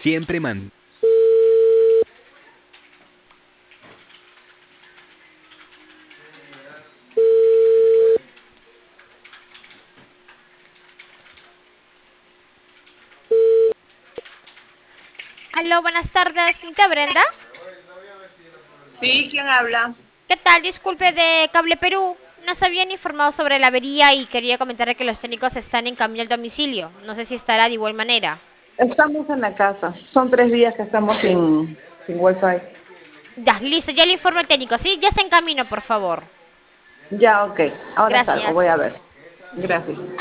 Siempre man. Aló, buenas tardes, señorita Brenda. Sí, ¿quién habla? ¿Qué tal? Disculpe de Cable Perú. Nos habían informado sobre la avería y quería comentarle que los técnicos están en camino al domicilio. No sé si estará de igual manera. Estamos en la casa. Son 3 días que estamos sin wifi. Ya, listo, ya le informo al técnico. Sí, ya está en camino, por favor. Ya, ok. Ahora salgo, voy Gracias. a ver. Gracias.